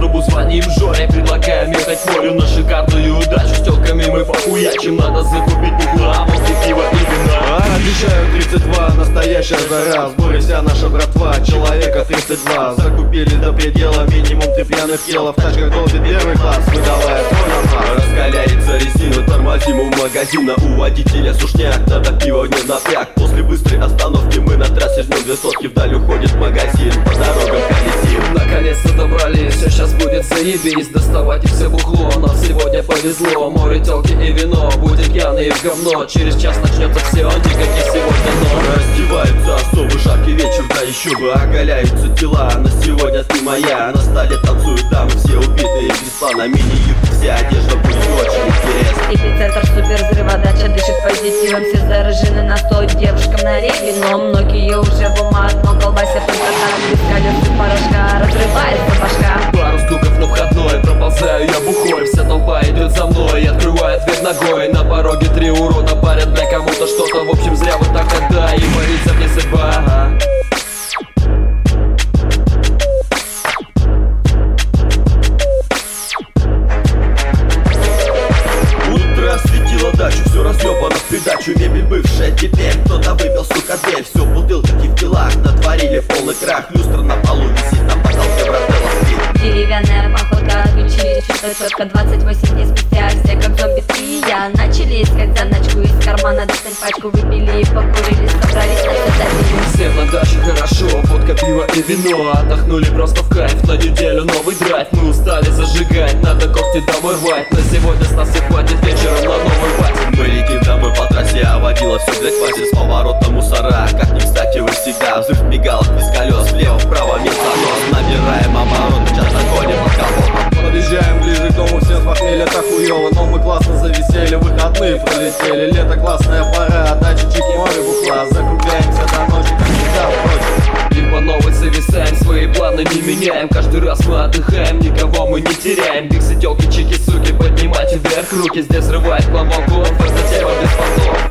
клубу, звоним Жоре, предлагаем ехать к морю на шикарную удачу. С тёлками мы похуячим, надо закупить бухла, после пива и вина. Обещаю 32, настоящая заря. В сборе вся наша братва, человека 32. Закупили до предела, минимум 3 пьяных тела. В тачках долбит первый класс, выдавая свой напас. Раскаляется резина, тормозим у магазина. У водителя сушняк, надо пиво не напряг. После быстрой остановки мы на трассе жмем 2 сотки. Вдаль уходит магазин, по дорогам колесим. Наконец-то добрались, все сейчас будет заебись. Доставать их все бухло, нам сегодня повезло. Море, тёлки и вино, будем пьяные в говно. Через час начнется все, никаких сегодня но. Раздеваются, особый жаркий вечер, да еще бы. Оголяются тела, на сегодня ты моя. На столе танцуют дамы, все убитые кресла. На мини-юбке вся одежда будет очень интересна. Эпицентр супервзрыва, дача дышит позитивом. Все заражены на 100, девушкам налили. Но многие уже в умах, но колбасят только там. Без колес и порошка, разрывается башка. Пару стуков на входной, проползаю я бухой. Вся толпа идет за мной, открывает дверь ногой. На пороге 3 урода парят для кому-то что-то. В общем, зря вы так тогда, и борится мне судьба. Утро осветило дачу, все разъебано в придачу. Мебель бывшая, теперь кто-то выбил, сука, дверь. Все в бутылках и в телах, натворили полный крах. Люстра на полу висит, на потолке брателла спит. Деревянная походка, отключили четко 28 дней спустя, все как зомби, ты и я начали искать заначку из кармана, достать пачку, выпили и покурили, собрались на все забили. Всем на даче хорошо, водка, пиво и вино. Отдохнули просто в кайф, на неделю новый драйв. Мы устали зажигать, надо когти домой рвать. На сегодня с нас всех хватит, вечером на новый пати. Мы летим домой по трассе, а водила все блять хватит. С поворота мусора, как не кстати вы всегда. Взрыв мигалок без колес, влево-вправо мецанос. Набираем обороты, час огонь под капотом. Подъезжаем ближе к дому, всем с похмелья так хуёво. Но мы классно зависели, выходные пролетели. Лето классная пора, дача, чики, море, бухла. Закругляемся до ночи, как всегда, впрочем. И по новой зависаем, свои планы не меняем. Каждый раз мы отдыхаем, никого мы не теряем. Биксы, тёлки, чики, суки, поднимайте вверх руки. Здесь срывает план волков, затема без понтов.